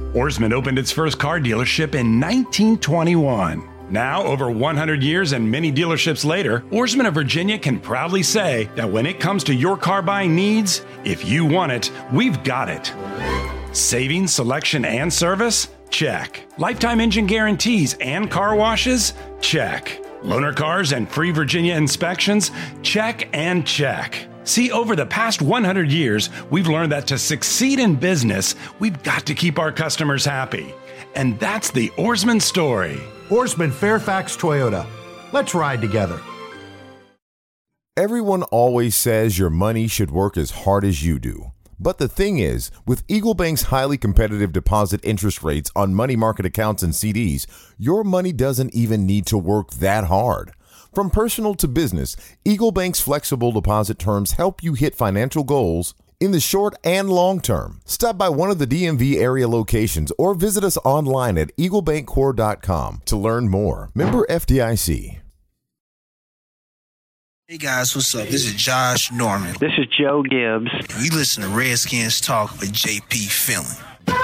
Ourisman opened its first car dealership in 1921. Now, over 100 years and many dealerships later, Ourisman of Virginia can proudly say that when it comes to your car buying needs, if you want it, we've got it. Savings, selection, and service? Check. Lifetime engine guarantees and car washes? Check. Loaner cars and free Virginia inspections? Check and check. See, over the past 100 years, we've learned that to succeed in business, we've got to keep our customers happy. And that's the Ourisman story. Ourisman Fairfax Toyota. Let's ride together. Everyone always says your money should work as hard as you do. But the thing is, with Eagle Bank's highly competitive deposit interest rates on money market accounts and CDs, your money doesn't even need to work that hard. From personal to business, Eagle Bank's flexible deposit terms help you hit financial goals in the short and long term. Stop by one of the DMV area locations or visit us online at eaglebankcore.com to learn more. Member FDIC. Hey guys, what's up? This is Josh Norman. This is Joe Gibbs. You listen to Redskins Talk with JP Finley.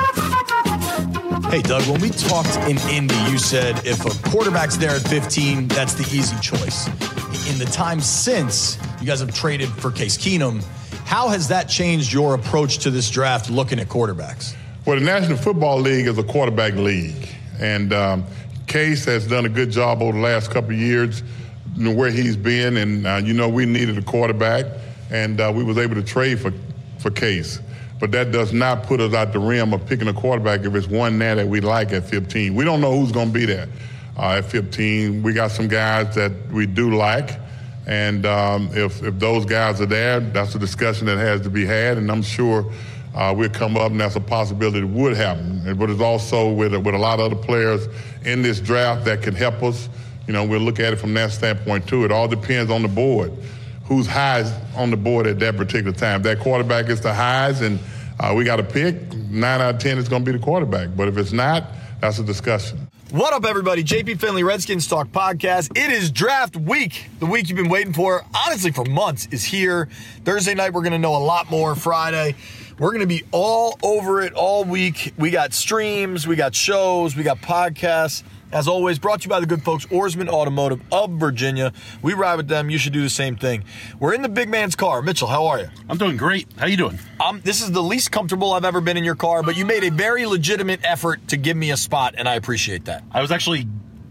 Hey, Doug, when we talked in Indy, you said if a quarterback's there at 15, that's the easy choice. In the time since, you guys have traded for Case Keenum. How has that changed your approach to this draft looking at quarterbacks? Well, the National Football League is a quarterback league. And Case has done a good job over the last couple of years, you know, where he's been. And, we needed a quarterback. And we was able to trade for Case. But that does not put us out the rim of picking a quarterback if it's one there that we like at 15. We don't know who's going to be there at 15. We got some guys that we do like. And if those guys are there, that's a discussion that has to be had, and I'm sure we'll come up, and that's a possibility that would happen. But it's also with a lot of other players in this draft that can help us. You know, we'll look at it from that standpoint too. It all depends on the board, who's highest on the board at that particular time. If that quarterback is the highest, and we got to pick 9 out of 10, it's going to be the quarterback. But if it's not, that's a discussion. What up, everybody? JP Finley, Redskins Talk Podcast. It is draft week. The week you've been waiting for, honestly, for months, is here. Thursday night, we're going to know a lot more. Friday, we're going to be all over it all week. We got streams, we got shows, we got podcasts. As always, brought to you by the good folks, Ourisman Automotive of Virginia. We ride with them. You should do the same thing. We're in the big man's car. Mitchell, how are you? I'm doing great. How you doing? This is the least comfortable I've ever been in your car, but you made a very legitimate effort to give me a spot, and I appreciate that. I was actually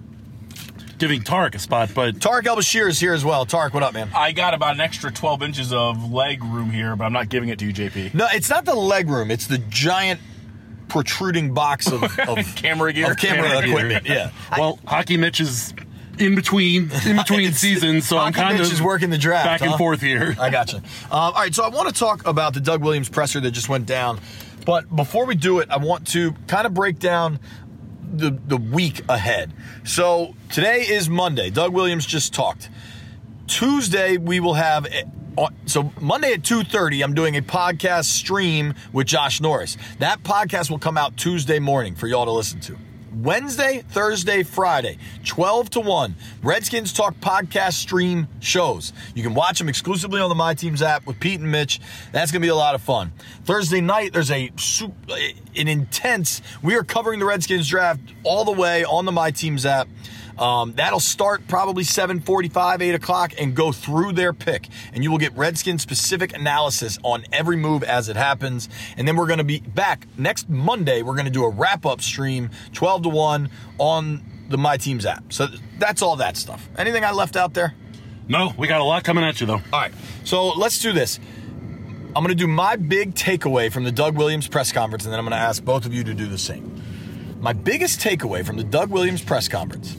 giving Tarek a spot, but... Tarek El-Bashir is here as well. Tarek, what up, man? I got about an extra 12 inches of leg room here, but I'm not giving it to you, JP. No, it's not the leg room. It's the giant protruding box of camera gear. Of camera equipment, yeah. Well, Hockey Mitch is in between seasons, so I'm kind of Mitch is working the draft, back and forth here. I gotcha. All right, so I want to talk about the Doug Williams presser that just went down, but before we do it, I want to kind of break down the week ahead. So today is Monday. Doug Williams just talked. Tuesday we will have. So Monday at 2:30, I'm doing a podcast stream with Josh Norris. That podcast will come out Tuesday morning for y'all to listen to. Wednesday, Thursday, Friday, 12 to 1, Redskins Talk podcast stream shows. You can watch them exclusively on the My Teams app with Pete and Mitch. That's going to be a lot of fun. Thursday night, there's an intense, we are covering the Redskins draft all the way on the My Teams app. That'll start probably 7:45, 8 o'clock, and go through their pick. And you will get Redskins-specific analysis on every move as it happens. And then we're going to be back next Monday. We're going to do a wrap-up stream, 12 to 1, on the My Teams app. So that's all that stuff. Anything I left out there? No, we got a lot coming at you, though. All right, so let's do this. I'm going to do my big takeaway from the Doug Williams press conference, and then I'm going to ask both of you to do the same. My biggest takeaway from the Doug Williams press conference: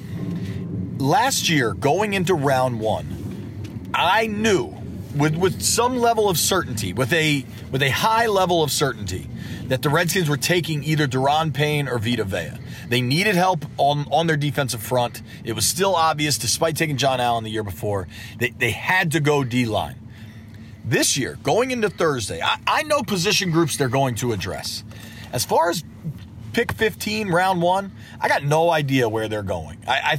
last year, going into round one, I knew with some level of certainty, with a high level of certainty, that the Redskins were taking either Daron Payne or Vita Vea. They needed help on their defensive front. It was still obvious, despite taking John Allen the year before, they had to go D-line. This year, going into Thursday, I know position groups they're going to address. As far as pick 15, round one, I got no idea where they're going.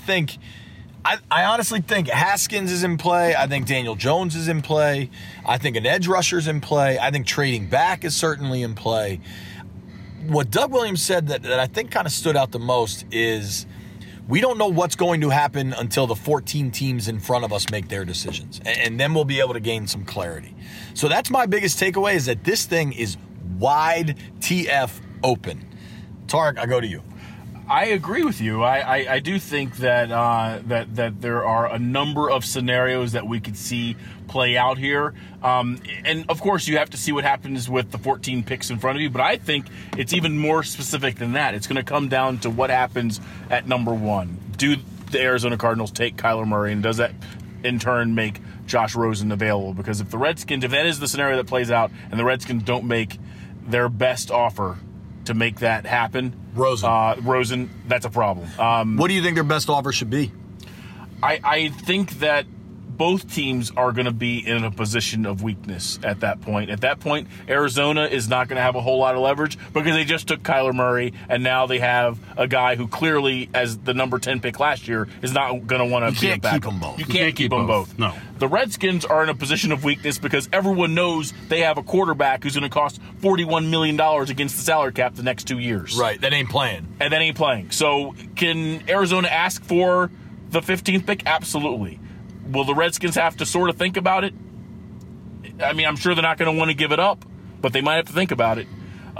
I honestly think Haskins is in play. I think Daniel Jones is in play. I think an edge rusher is in play. I think trading back is certainly in play. what Doug Williams said that I think kind of stood out the most is we don't know what's going to happen until the 14 teams in front of us make their decisions. And then we'll be able to gain some clarity. So that's my biggest takeaway, is that this thing is wide TF open. Tarek, I go to you. I agree with you. I do think that that there are a number of scenarios that we could see play out here. And, of course, you have to see what happens with the 14 picks in front of you. But I think it's even more specific than that. It's going to come down to what happens at number 1. Do the Arizona Cardinals take Kyler Murray, and does that, in turn, make Josh Rosen available? Because if that is the scenario that plays out, and the Redskins don't make their best offer to make that happen, Rosen, that's a problem. What do you think their best offer should be? I think that both teams are going to be in a position of weakness at that point. At that point, Arizona is not going to have a whole lot of leverage because they just took Kyler Murray, and now they have a guy who clearly, as the number 10 pick last year, is not going to want to be a backup. Keep them both. You can't keep them both. No. The Redskins are in a position of weakness because everyone knows they have a quarterback who's going to cost $41 million against the salary cap the next 2 years. Right, that ain't playing. And that ain't playing. So can Arizona ask for the 15th pick? Absolutely. Will the Redskins have to sort of think about it? I mean, I'm sure they're not going to want to give it up, but they might have to think about it.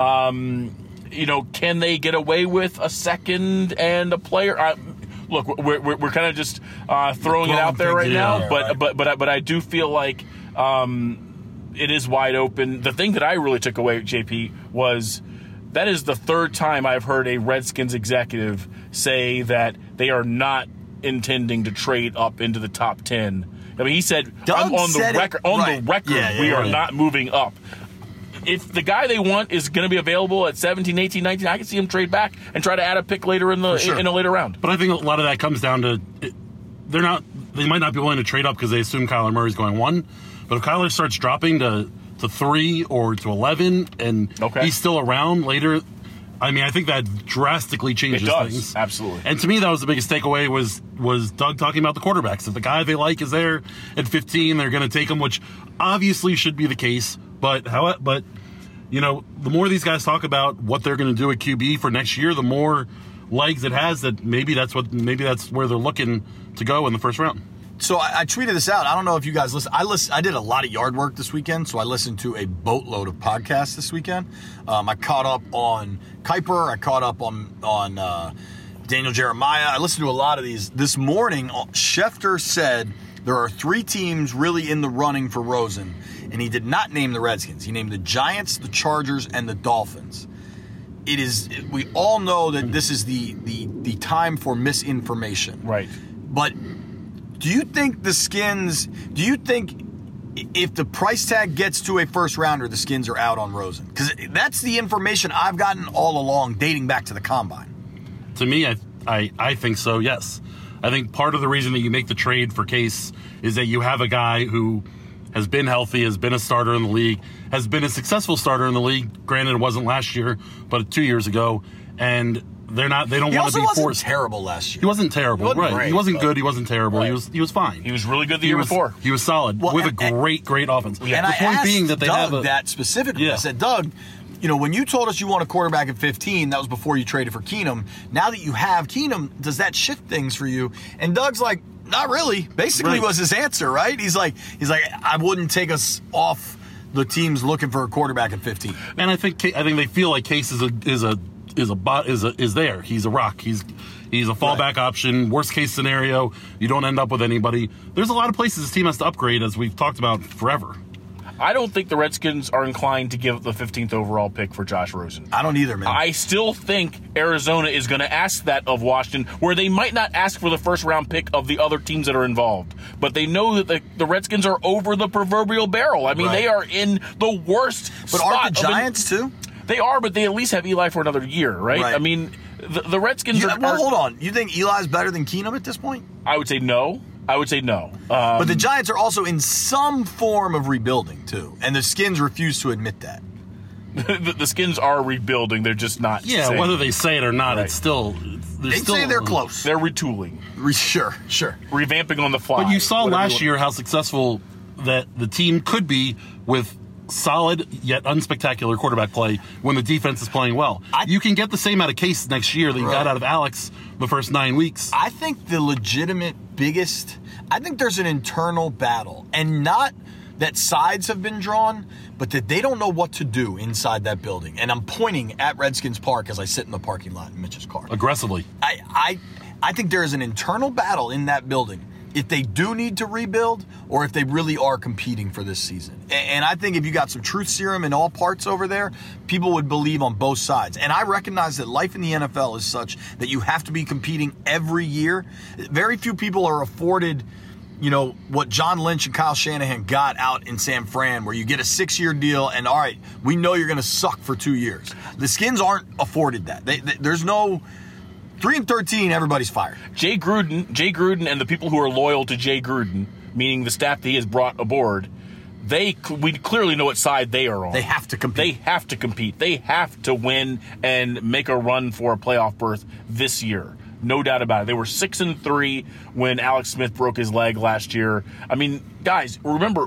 Can they get away with a second and a player? Look, we're kind of just throwing it out there right now, but I do feel like it is wide open. The thing that I really took away, JP, was that is the third time I've heard a Redskins executive say that they are not intending to trade up into the top 10. I mean, he said, I'm on the record. We are not moving up. If the guy they want is going to be available at 17, 18, 19, I can see him trade back and try to add a pick later in a later round. But I think a lot of that comes down to they might not be willing to trade up because they assume Kyler Murray's going 1. But if Kyler starts dropping to 3 or to 11 and he's still around later, I mean, I think that drastically changes things. Absolutely. And to me, that was the biggest takeaway was Doug talking about the quarterbacks. If the guy they like is there at 15, they're going to take him, which obviously should be the case. But the more these guys talk about what they're going to do at QB for next year, the more legs it has that maybe that's where they're looking to go in the first round. So I tweeted this out. I don't know if you guys listen. I did a lot of yard work this weekend, so I listened to a boatload of podcasts this weekend. I caught up on Kuiper. I caught up on Daniel Jeremiah. I listened to a lot of these. This morning, Schefter said there are 3 teams really in the running for Rosen, and he did not name the Redskins. He named the Giants, the Chargers, and the Dolphins. We all know that this is the time for misinformation. Right. But do you think if the price tag gets to a first rounder, the Skins are out on Rosen? Because that's the information I've gotten all along, dating back to the Combine. To me, I think so, yes. I think part of the reason that you make the trade for Case is that you have a guy who has been healthy, has been a starter in the league, has been a successful starter in the league. Granted, it wasn't last year, but 2 years ago. And they don't want to be forced. He wasn't terrible last year. He wasn't terrible, right? He wasn't good. He wasn't terrible. Right. He was fine. He was really good the year before. He was solid with a great offense. And the point being that they have that specifically. I said, Doug, when you told us you want a quarterback at 15, that was before you traded for Keenum. Now that you have Keenum, does that shift things for you? And Doug's like, not really. Basically, was his answer, right? He's like, I wouldn't take us off the teams looking for a quarterback at 15. And I think they feel like Case is there. He's a rock. He's a fallback option. Worst case scenario, you don't end up with anybody. There's a lot of places this team has to upgrade, as we've talked about forever. I don't think the Redskins are inclined to give the 15th overall pick for Josh Rosen. I don't either, man. I still think Arizona is going to ask that of Washington, where they might not ask for the first-round pick of the other teams that are involved. But they know that the Redskins are over the proverbial barrel. I mean, they are in the worst spot. But aren't the Giants, too? They are, but they at least have Eli for another year, right? I mean, the Redskins are... Well, hold on. You think Eli's better than Keenum at this point? I would say no. But the Giants are also in some form of rebuilding, too. And the Skins refuse to admit that. The Skins are rebuilding. They're just not saying whether they say it or not, it's still... say they're close. They're retooling. Sure. Revamping on the fly. But you saw last year how successful that the team could be with solid yet unspectacular quarterback play when the defense is playing well. You can get the same out of Case next year that you got out of Alex the first 9 weeks. I think the legitimate biggest, I think there's an internal battle, and not that sides have been drawn, but that they don't know what to do inside that building. And I'm pointing at Redskins Park as I sit in the parking lot in Mitch's car. Aggressively. I think there is an internal battle in that building if they do need to rebuild or if they really are competing for this season. And I think if you got some truth serum in all parts over there, people would believe on both sides. And I recognize that life in the NFL is such that you have to be competing every year. Very few people are afforded, what John Lynch and Kyle Shanahan got out in San Fran, where you get a 6-year deal and, all right, we know you're going to suck for 2 years. The Skins aren't afforded that. There's no 3-13, everybody's fired. Jay Gruden and the people who are loyal to Jay Gruden, meaning the staff that he has brought aboard, we clearly know what side they are on. They have to compete. They have to win and make a run for a playoff berth this year. No doubt about it. They were 6-3 when Alex Smith broke his leg last year. I mean, guys, remember,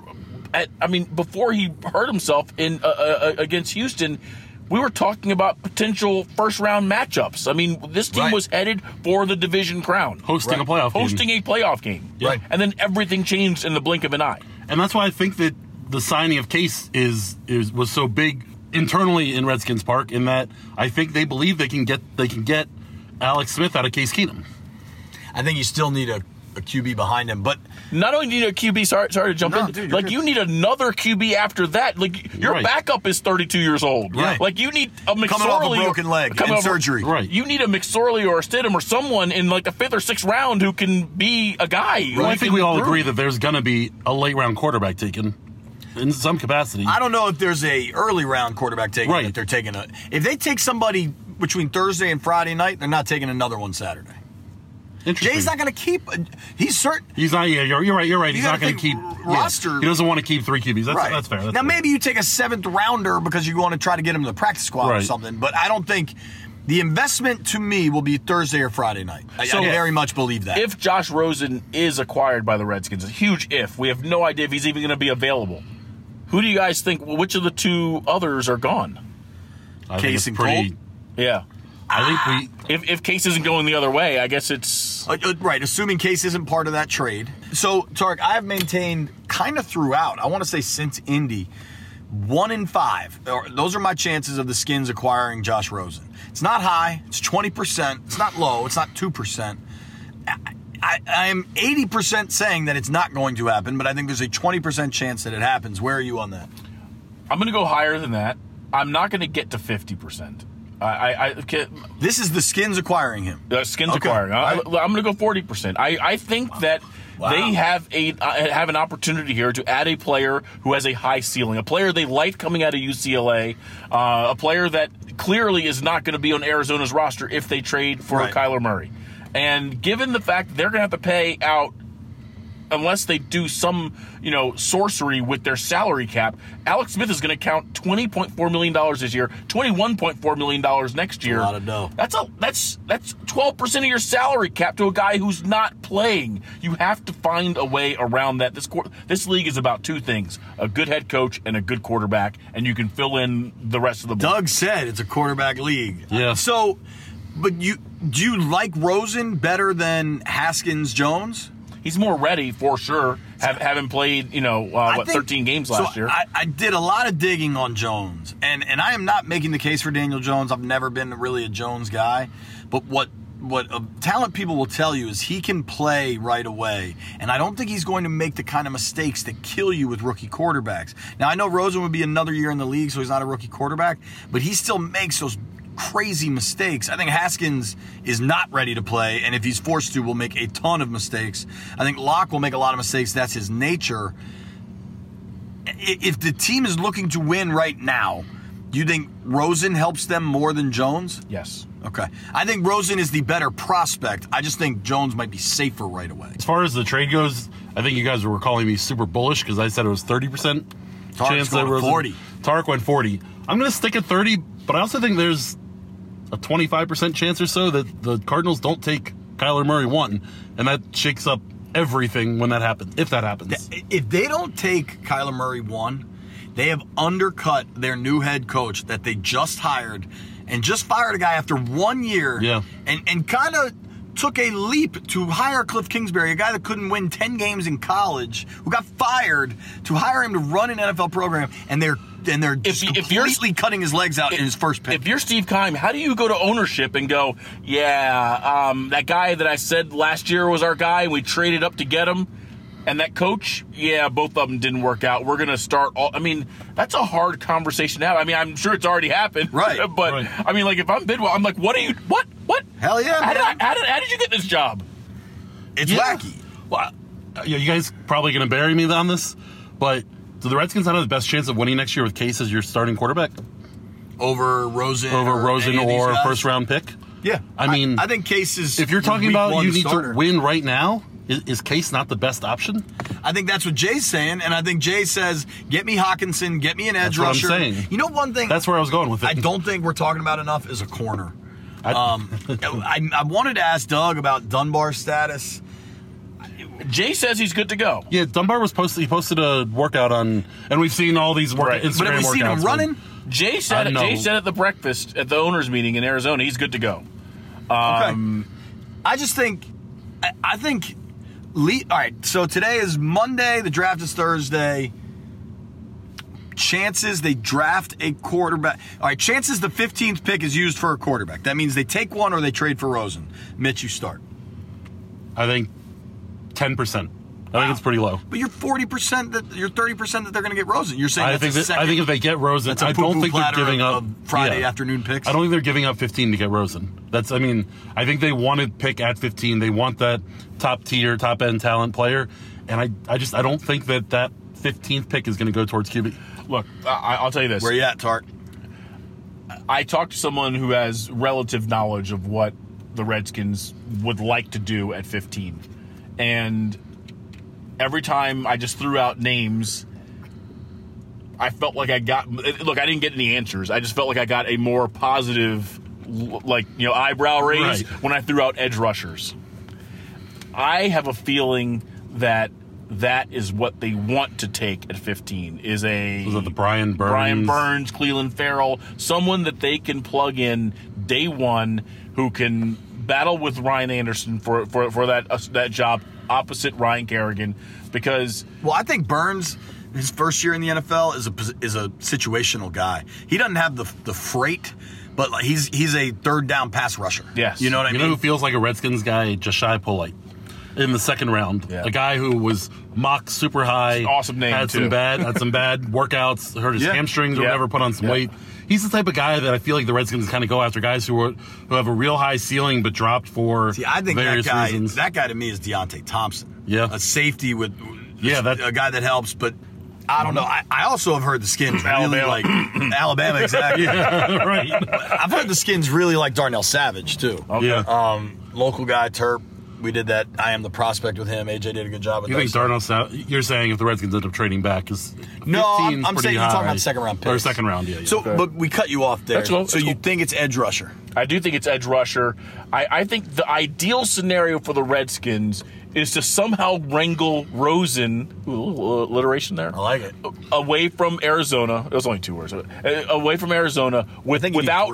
before he hurt himself against Houston, we were talking about potential first-round matchups. I mean, this team was headed for the division crown. Hosting a playoff game. Yeah. Right. And then everything changed in the blink of an eye. And that's why I think that the signing of Case was so big internally in Redskins Park, in that I think they believe they can get Alex Smith out of Case Keenum. I think you still need a QB behind him, but not only do you need a QB, sorry to jump in, dude, you need another QB after that. Like, your backup is 32 years old. Right. Like, you need a McSorley. Coming off a broken leg and surgery. Right. You need a McSorley or a Stidham or someone in like the 5th or 6th round who can be a guy. Well, I think we all agree that there's going to be a late round quarterback taken in some capacity. I don't know if there's a early round quarterback taken that they're taking. If they take somebody between Thursday and Friday night, they're not taking another one Saturday. Jay's not going to keep. He's certain. He's not. Yeah, you're right. He's not going to keep roster. Yeah, he doesn't want to keep 3 QBs. That's fair. Now maybe you take a 7th rounder because you want to try to get him to the practice squad or something. But I don't think the investment to me will be Thursday or Friday night. I very much believe that. If Josh Rosen is acquired by the Redskins, a huge if. We have no idea if he's even going to be available. Who do you guys think? Which of the 2 others are gone? Case and Colt. Yeah. I think if Case isn't going the other way, I guess it's right. Assuming Case isn't part of that trade. So, Tarek, I have maintained kind of throughout. I want to say since Indy, 1 in 5. Those are my chances of the Skins acquiring Josh Rosen. It's not high. It's 20%. It's not low. It's not 2%. I am 80% saying that it's not going to happen, but I think there's a 20% chance that it happens. Where are you on that? I'm going to go higher than that. I'm not going to get to 50%. This is the Skins acquiring him. Skins acquiring. I'm going to go 40%. I think that they have an opportunity here to add a player who has a high ceiling, a player they like coming out of UCLA, a player that clearly is not going to be on Arizona's roster if they trade for Kyler Murray. And given the fact that they're going to have to pay out, unless they do some, sorcery with their salary cap, Alex Smith is going to count $20.4 million this year, $21.4 million next year. A lot of dough. That's 12% of your salary cap to a guy who's not playing. You have to find a way around that. This league is about 2 things: a good head coach and a good quarterback, and you can fill in the rest of the board. Doug said it's a quarterback league. Yeah. So, but do you like Rosen better than Haskins-Jones? He's more ready for sure, having played, 13 games last year. I did a lot of digging on Jones, and I am not making the case for Daniel Jones. I've never been really a Jones guy. But what talent people will tell you is he can play right away, and I don't think he's going to make the kind of mistakes that kill you with rookie quarterbacks. Now, I know Rosen would be another year in the league, so he's not a rookie quarterback, but he still makes those crazy mistakes. I think Haskins is not ready to play, and if he's forced to, will make a ton of mistakes. I think Locke will make a lot of mistakes. That's his nature. If the team is looking to win right now, do you think Rosen helps them more than Jones? Yes. Okay. I think Rosen is the better prospect. I just think Jones might be safer right away. As far as the trade goes, I think you guys were calling me super bullish because I said it was 30% chance that Rosen. 40. Tarek went 40. I'm going to stick at 30, but I also think there's a 25% chance or so that the Cardinals don't take Kyler Murray 1, and that shakes up everything when that happens, if that happens. If they don't take Kyler Murray 1, They have undercut their new head coach that they just hired and just fired a guy after 1 year. Yeah. And kind of took a leap to hire Cliff Kingsbury, a guy that couldn't win 10 games in college, who got fired, to hire him to run an NFL program, and they're just completely cutting his legs out in his first pick. If you're Steve Keim, how do you go to ownership and go, that guy that I said last year was our guy and we traded up to get him, and that coach, both of them didn't work out. We're going to start that's a hard conversation to have. I mean, I'm sure it's already happened. Right. But, right. I mean, like, if I'm Bidwell, I'm like, what? Hell yeah, man. How did you get this job? It's wacky. Well, you guys probably going to bury me on this, but do the Redskins have the best chance of winning next year with Case as your starting quarterback? Over Rosen or first-round pick? Yeah. I mean, I think Case is... If you're talking about you need starter. to win right now, is Case not the best option? I think that's what Jay's saying, and I think Jay says, get me Hawkinson, get me an edge rusher. That's what I'm saying. You know one thing... That's where I was going with it. I don't think we're talking about enough is a corner. I wanted to ask Doug about Dunbar's status. Jay says he's good to go. Yeah, Dunbar posted a workout on, and we've seen all these Instagram workouts. But have we seen him running? Jay said at the breakfast at the owners' meeting in Arizona, he's good to go. Okay. I just think, all right, so today is Monday, the draft is Thursday. Chances they draft a quarterback. All right, chances the 15th pick is used for a quarterback. That means they take one or they trade for Rosen. Mitch, you start. I think 10%. I think it's pretty low. But you're 40% you're 30% that they're going to get Rosen. You're saying I think if they get Rosen, that's a I don't think they're giving up Friday afternoon picks. I don't think they're giving up 15 to get Rosen. I think they want to pick at 15. They want that top end talent player, and I don't think that 15th pick is going to go towards QB. Look, I'll tell you this. Where you at, Tart? I talked to someone who has relative knowledge of what the Redskins would like to do at 15. And every time I just threw out names, I felt like I didn't get any answers. I just felt like I got a more positive, eyebrow raise when I threw out edge rushers. I have a feeling that is what they want to take at 15. Was it the Brian Burns? Brian Burns, Cleveland Farrell, someone that they can plug in day one who can battle with Ryan Anderson for that job opposite Ryan Kerrigan, because I think Burns, his first year in the NFL, is a situational guy. He doesn't have the freight, but he's a third down pass rusher. Yes, you know what I mean. You know who feels like a Redskins guy? Jashai Polite. In the second round, a guy who was mocked super high, awesome name, had some bad workouts, hurt his hamstrings or whatever, put on some weight. He's the type of guy that I feel like the Redskins kind of go after, guys who have a real high ceiling but dropped for various reasons. That guy to me is Deontay Thompson. Yeah, a safety with a guy that helps, but I don't know. I also have heard the Skins really like Alabama, exactly. Yeah, right. I've heard the Skins really like Darnell Savage too. Okay. Yeah. Local guy, Terp. We did that. I am the prospect with him. AJ did a good job with that. You think Darnell Savage? You're saying if the Redskins end up trading back, because no, I'm saying you're talking about second round picks. Or second round, yeah. So, but we cut you off there. So you think it's edge rusher? I do think it's edge rusher. I think the ideal scenario for the Redskins is to somehow wrangle Rosen, alliteration there. I like it. Away from Arizona. It was only 2 words. Away from Arizona without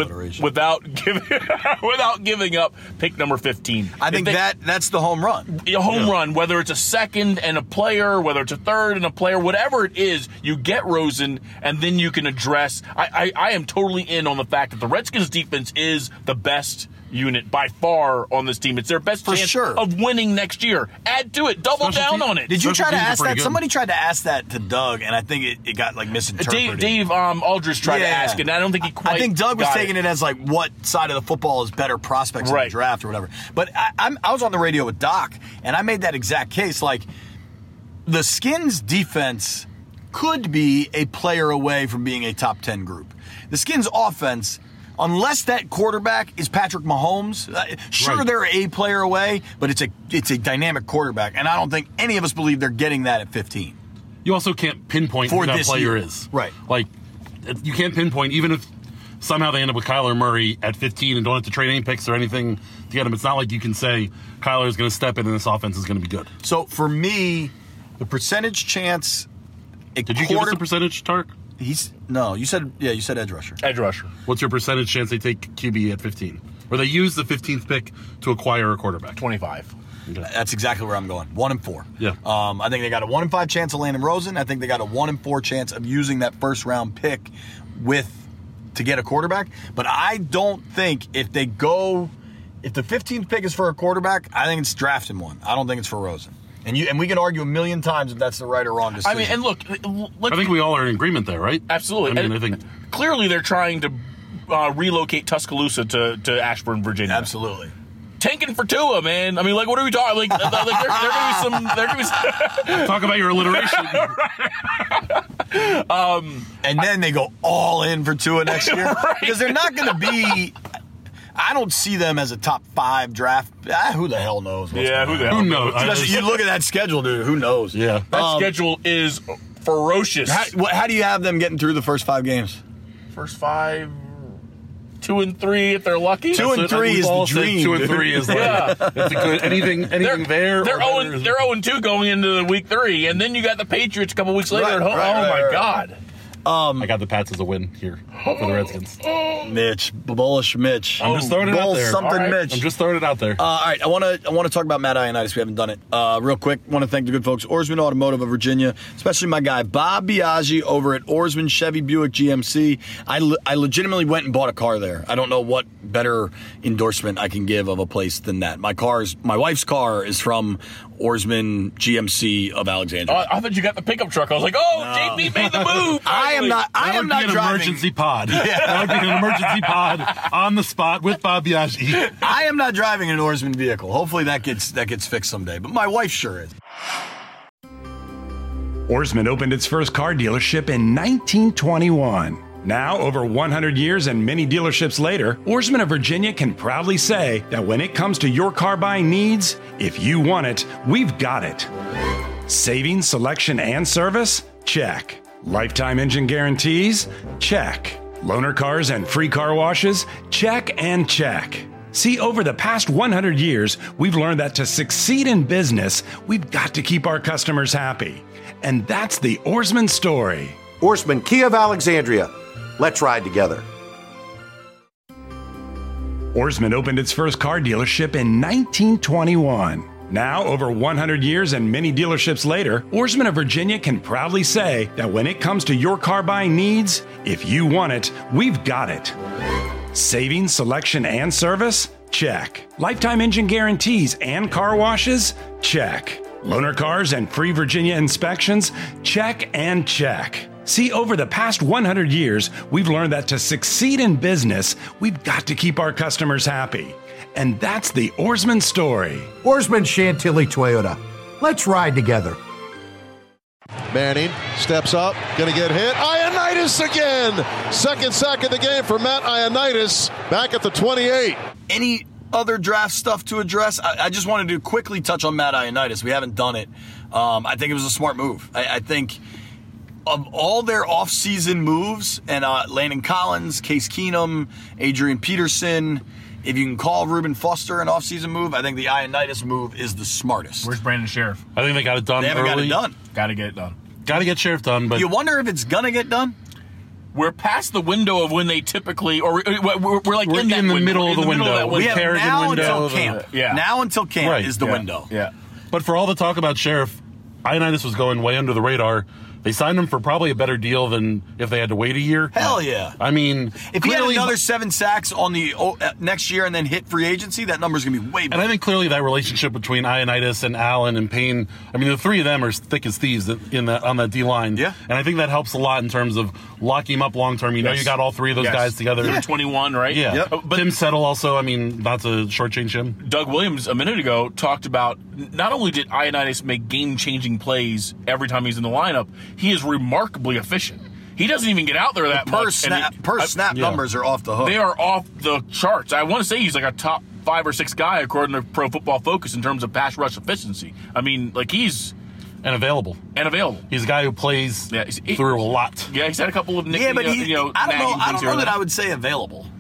giving up pick number 15. I think that's the home run. A home run, whether it's a second and a player, whether it's a third and a player, whatever it is, you get Rosen, and then you can address. I am totally in on the fact that the Redskins defense is the best unit by far on this team. It's their best chance of winning next year. Add to it. Double down on it. Did you try to ask that? Somebody tried to ask that to Doug, and I think it got misinterpreted. Dave Aldridge tried to ask it, and I don't think he quite I think Doug was taking it as what side of the football is better prospects in the draft or whatever. But I was on the radio with Doc, and I made that exact case. The Skins defense could be a player away from being a top 10 group. The Skins offense, unless that quarterback is Patrick Mahomes, they're a player away, but it's a dynamic quarterback, and I don't think any of us believe they're getting that at 15. You also can't pinpoint who that player is. Right. You can't pinpoint, even if somehow they end up with Kyler Murray at 15 and don't have to trade any picks or anything to get him. It's not like you can say Kyler is going to step in and this offense is going to be good. So for me, the percentage chance Did you give us a percentage, Tark? You said edge rusher. Edge rusher. What's your percentage chance they take QB at 15? Or they use the 15th pick to acquire a quarterback? 25. Okay. That's exactly where I'm going. 1 and 4. Yeah. I think they got a 1 in 5 chance of landing Rosen. I think they got a 1 in 4 chance of using that first round pick to get a quarterback. But I don't think if the 15th pick is for a quarterback, I think it's drafting one. I don't think it's for Rosen. And we can argue a million times if that's the right or wrong decision. I mean, and look, I think we all are in agreement there, right? Absolutely. I think clearly they're trying to relocate Tuscaloosa to Ashburn, Virginia. Absolutely. Tanking for Tua, man. I mean, like, what are we talking? Like, there could be some. Talk about your alliteration. And then they go all in for Tua next year Right. because they're not going to be. I don't see them as a top 5 draft. Who the hell knows? Who Who knows? You look at that schedule, dude. Who knows? Yeah. That schedule is ferocious. How do you have them getting through the first 5 games? First 5, 2 and 3 if they're lucky. 2 and 3 is the dream. 2 and 3 is like that's a good anything there. They're 0-2 going into week 3, and then you got the Patriots a couple weeks later at home. My God. I got the Pats as a win here for the Redskins. Mitch, bullish Mitch. I'm just throwing it out there. Mitch. I'm just throwing it out there. All right, I want to talk about Matt Ioannidis. We haven't done it. Real quick, want to thank the good folks, Oarsman Automotive of Virginia, especially my guy Bob Biaggi over at Oarsman Chevy Buick GMC. I legitimately went and bought a car there. I don't know what better endorsement I can give of a place than that. My wife's car is from Oarsman GMC of Alexandria. I thought you got the pickup truck. I was like, JP made the move. I am not an driving. Emergency pod. That would be an emergency pod on the spot with Bob Biaggi. I am not driving an Oarsman vehicle. Hopefully that gets fixed someday. But my wife sure is. Oarsman opened its first car dealership in 1921. Now, over 100 years and many dealerships later, Oarsman of Virginia can proudly say that when it comes to your car buying needs, if you want it, we've got it. Savings, selection, and service? Check. Lifetime engine guarantees? Check. Loaner cars and free car washes? Check and check. See, over the past 100 years, we've learned that to succeed in business, we've got to keep our customers happy. And that's the Oarsman story. Oarsman Kia of Alexandria. Let's ride together. Oarsman opened its first car dealership in 1921. Now, over 100 years and many dealerships later, Oarsman of Virginia can proudly say that when it comes to your car buying needs, if you want it, we've got it. Savings, selection, and service? Check. Lifetime engine guarantees and car washes? Check. Loaner cars and free Virginia inspections? Check and check. See, over the past 100 years, we've learned that to succeed in business, we've got to keep our customers happy. And that's the Oarsman story. Oarsman Chantilly Toyota. Let's ride together. Manning steps up, gonna get hit. Ioannidis again! Second sack of the game for Matt Ioannidis, back at the 28. Any other draft stuff to address? I just wanted to quickly touch on Matt Ioannidis. We haven't done it. I think it was a smart move. I think of all their offseason moves, and Landon Collins, Case Keenum, Adrian Peterson, if you can call Reuben Foster an offseason move, I think the Ioannidis move is the smartest. Where's Brandon Sheriff? I think they got it done. They haven't early. got it done. Got to get it done. Got to get Sheriff done, but You wonder if it's going to get done? We're past the window of when they typically, or we're like We're in that in the window. middle of the window. We have Kerrigan now window, until camp. Yeah. Now until camp Right, is the window. Yeah. But for all the talk about Sheriff, Ioannidis was going way under the radar. They signed him for probably a better deal than if they had to wait a year. Hell yeah. I mean, If he had clearly- another 7 sacks on the next year and then hit free agency, that number's going to be way And better. I think clearly that relationship between Ioannidis and Allen and Payne, I mean, the three of them are thick as thieves on that D-line. Yeah. And I think that helps a lot in terms of locking him up long term. You know, you got all three of those guys together. They're 21, right? Yeah. Yep. But Tim Settle also, I mean, not to shortchange him. Doug Williams a minute ago talked about not only did Ioannidis make game-changing plays every time he's in the lineup, he is remarkably efficient. He doesn't even get out there that per much. snap numbers are off the hook. They are off the charts. I want to say he's like a top 5 or 6 guy according to Pro Football Focus in terms of pass rush efficiency. I mean, like he's And available. He's a guy who plays through a lot. Yeah, he's had a couple of Yeah, but I don't know that that I would say available.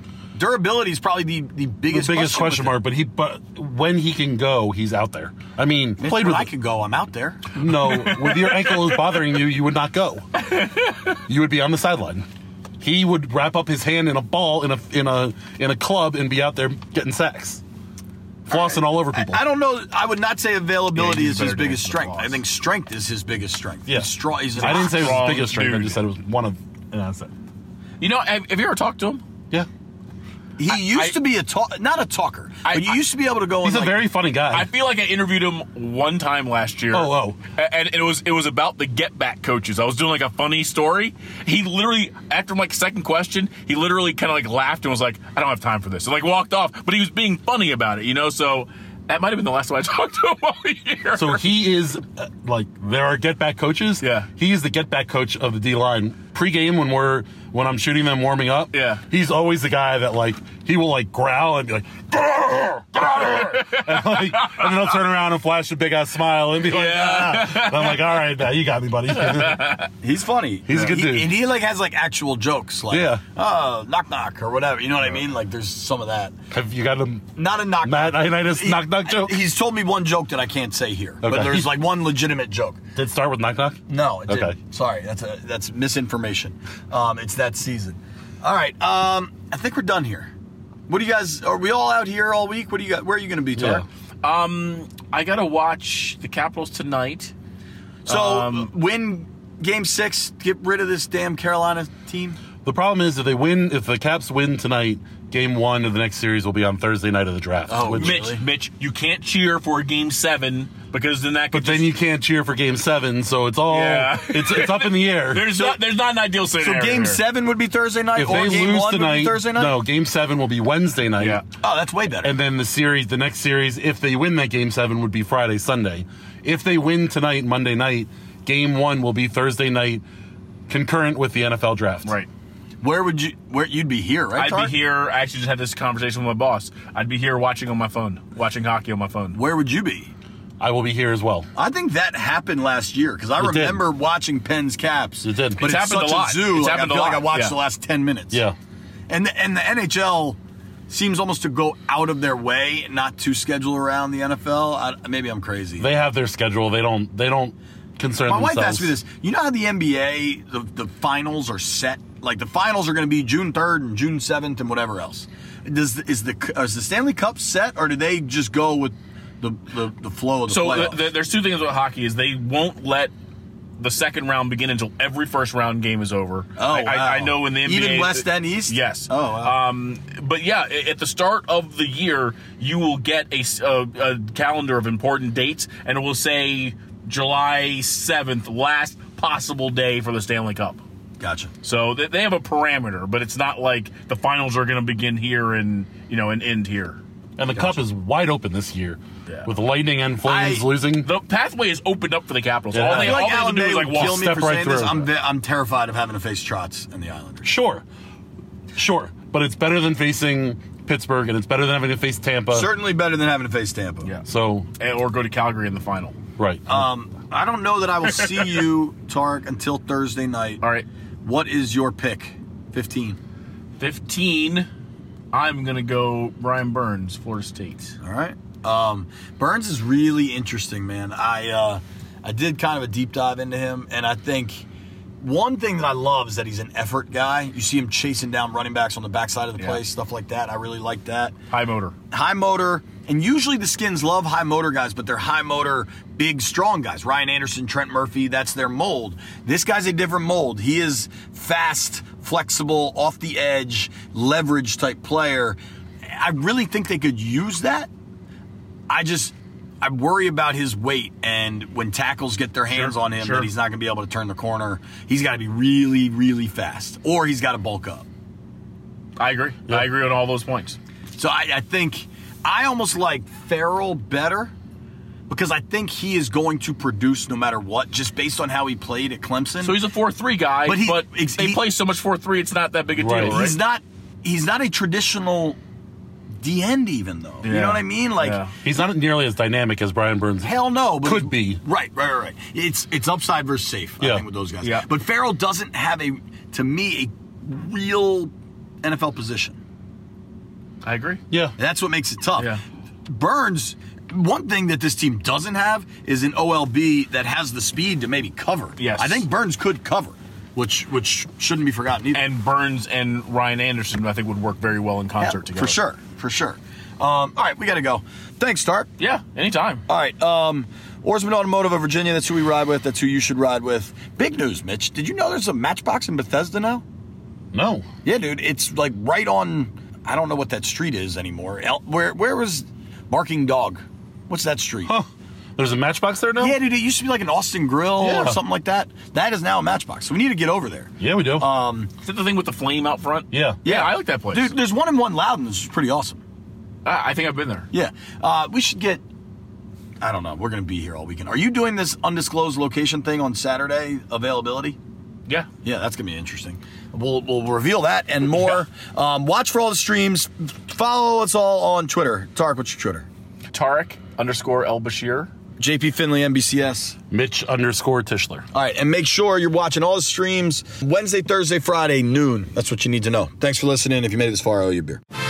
durability is probably the biggest question mark. But when he can go, he's out there. I mean, played with I could go. I'm out there. No, when your ankle is bothering you, you would not go. You would be on the sideline. He would wrap up his hand in a ball in a club and be out there getting sacks, flossing all over people. I don't know. I would not say availability is his biggest strength. I think strength is his biggest strength. Yeah. I didn't say it was his biggest strength. I just said it was one of. That's it. You know, have you ever talked to him? Yeah. He used to be not a talker, but you used to be able to go. He's a very funny guy. I feel like I interviewed him one time last year. And it was about the get back coaches. I was doing like a funny story. He literally, after like second question, he literally kind of like laughed and was like, "I don't have time for this," and like walked off. But he was being funny about it, you know. So that might have been the last time I talked to him all year. So he is there are get back coaches. Yeah, he is the get back coach of the D line. Pre-game when I'm shooting them warming up, he's always the guy that he will growl and be like, get out of here! And then he'll turn around and flash a big ass smile and be like, And I'm like, all right, now you got me, buddy. He's funny. He's a good dude. And he has actual jokes, oh, knock knock or whatever. You know what I mean? There's some of that. Have you got him? Not a knock knock. Knock knock joke. He's told me one joke that I can't say here, but there's one legitimate joke. Did it start with knock knock? No, it didn't. Sorry, that's misinformation. It's that season. All right, I think we're done here. What do you guys? Are we all out here all week? What do you got? Where are you going to be, Tar? I got to watch the Capitals tonight. So win Game 6, get rid of this damn Carolina team. The problem is if the Caps win tonight, Game 1 of the next series will be on Thursday night of the draft. Oh, Mitch, you can't cheer for Game 7 because then that could. But then you can't cheer for Game 7, so it's all it's up in the air. There's not an ideal scenario. So Game 7 would be Thursday night, if or they Game lose 1 tonight, would be Thursday night. No, Game 7 will be Wednesday night. Yeah. Oh, that's way better. And then the next series, if they win that Game 7, would be Friday, Sunday. If they win tonight, Monday night, Game 1 will be Thursday night, concurrent with the NFL draft. Right. Where you'd be here, right? I'd be here. I actually just had this conversation with my boss. I'd be here watching hockey on my phone. Where would you be? I will be here as well. I think that happened last year because I remember watching Penn's Caps. It did. But it's happened such a lot. a zoo. I feel like I watched the last 10 minutes. Yeah. And the NHL seems almost to go out of their way not to schedule around the NFL. Maybe I'm crazy. They have their schedule. They don't concern themselves. My wife asked me this. You know how the NBA, the finals are set? The finals are going to be June 3rd and June 7th and whatever else. Is the Stanley Cup set, or do they just go with the flow of the playoffs? So there's two things with hockey is they won't let the second round begin until every first round game is over. Oh, wow. I know in the NBA, even West and East. Yes. Oh, wow. But yeah, at the start of the year, you will get a calendar of important dates, and it will say July 7th, last possible day for the Stanley Cup. Gotcha. So they have a parameter, but it's not like the finals are going to begin here and end here. And the Cup is wide open this year, with Lightning and Flames losing. The pathway is opened up for the Capitals. Yeah. All they have to do is kill me step for right saying this. through. I'm terrified of having to face Trotz and the Islanders. Sure, but it's better than facing Pittsburgh, and it's better than having to face Tampa. Certainly better than having to face Tampa. Yeah. So or go to Calgary in the final. Right. I don't know that I will see you, Tarek, until Thursday night. All right. What is your pick? 15. 15. I'm going to go Brian Burns, Florida State. All right. Burns is really interesting, man. I did kind of a deep dive into him, and I think one thing that I love is that he's an effort guy. You see him chasing down running backs on the backside of the play, stuff like that. I really like that. High motor. And usually the Skins love high motor guys, but they're high motor, big, strong guys. Ryan Anderson, Trent Murphy, that's their mold. This guy's a different mold. He is fast, flexible, off the edge, leverage type player. I really think they could use that. I worry about his weight, and when tackles get their hands on him, that he's not going to be able to turn the corner. He's got to be really, really fast, or he's got to bulk up. I agree. Yeah. I agree on all those points. So I think I almost like Farrell better because I think he is going to produce no matter what, just based on how he played at Clemson. So he's a 4-3 guy, but they play so much 4-3, it's not that big a deal, right? He's not a traditional D-end even, though. Yeah. You know what I mean? He's not nearly as dynamic as Brian Burns. Hell no. But could be. Right. It's upside versus safe, I think, with those guys. Yeah. But Farrell doesn't have, to me, a real NFL position. I agree. Yeah. That's what makes it tough. Yeah. Burns, one thing that this team doesn't have is an OLB that has the speed to maybe cover. Yes. I think Burns could cover, which shouldn't be forgotten either. And Burns and Ryan Anderson, I think, would work very well in concert together. For sure. All right, we got to go. Thanks, Stark. Yeah, anytime. All right, Oarsman Automotive of Virginia, that's who we ride with. That's who you should ride with. Big news, Mitch. Did you know there's a Matchbox in Bethesda now? No. Yeah, dude. It's like right on, I don't know what that street is anymore. Where was Barking Dog? What's that street? Huh. There's a Matchbox there now? Yeah, dude. It used to be like an Austin Grill or something like that. That is now a Matchbox. So we need to get over there. Yeah, we do. Is that the thing with the flame out front? Yeah. Yeah, I like that place. Dude, there's one in Loudon that's pretty awesome. I think I've been there. Yeah. We should get, I don't know. We're going to be here all weekend. Are you doing this undisclosed location thing on Saturday, availability? Yeah. Yeah, that's going to be interesting. We'll reveal that and more. Watch for all the streams. Follow us all on Twitter. Tarek, what's your Twitter? Tarek_El-Bashir. JP Finley, NBCS. Mitch_Tischler. All right, and make sure you're watching all the streams Wednesday, Thursday, Friday, noon. That's what you need to know. Thanks for listening. If you made it this far, I owe you a beer.